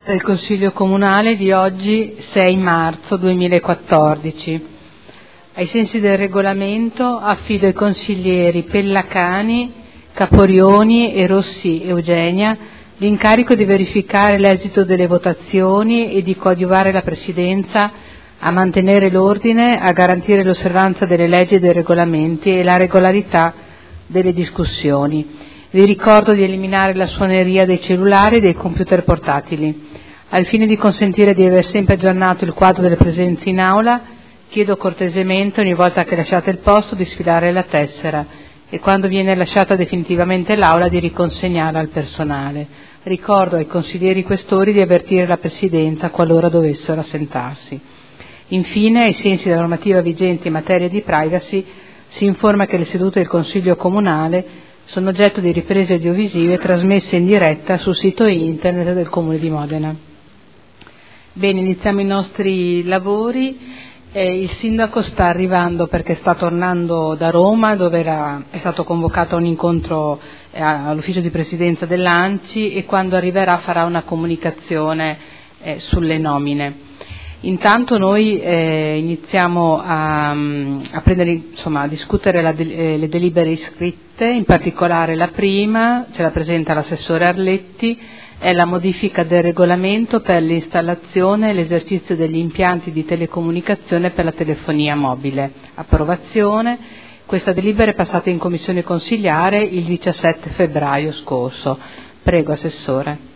Del Consiglio Comunale di oggi 6 marzo 2014. Ai sensi del regolamento affido ai consiglieri Pellacani, Caporioni e Rossi Eugenia l'incarico di verificare l'esito delle votazioni e di coadiuvare la Presidenza a mantenere l'ordine, a garantire l'osservanza delle leggi e dei regolamenti e la regolarità delle discussioni. Vi ricordo di eliminare la suoneria dei cellulari e dei computer portatili. Al fine di consentire di aver sempre aggiornato il quadro delle presenze in aula, chiedo cortesemente ogni volta che lasciate il posto di sfilare la tessera e quando viene lasciata definitivamente l'aula di riconsegnarla al personale. Ricordo ai consiglieri questori di avvertire la Presidenza qualora dovessero assentarsi. Infine, ai sensi della normativa vigente in materia di privacy, si informa che le sedute del Consiglio Comunale sono oggetto di riprese audiovisive trasmesse in diretta sul sito internet del Comune di Modena. Bene, iniziamo i nostri lavori. Il sindaco sta arrivando perché sta tornando da Roma, dove è stato convocato a un incontro all'ufficio di presidenza dell'ANCI, e quando arriverà farà una comunicazione sulle nomine. Intanto noi iniziamo a discutere le delibere iscritte, in particolare la prima, ce la presenta l'assessore Arletti, è la modifica del regolamento per l'installazione e l'esercizio degli impianti di telecomunicazione per la telefonia mobile. Approvazione. Questa delibera è passata in commissione consiliare il 17 febbraio scorso. Prego, Assessore.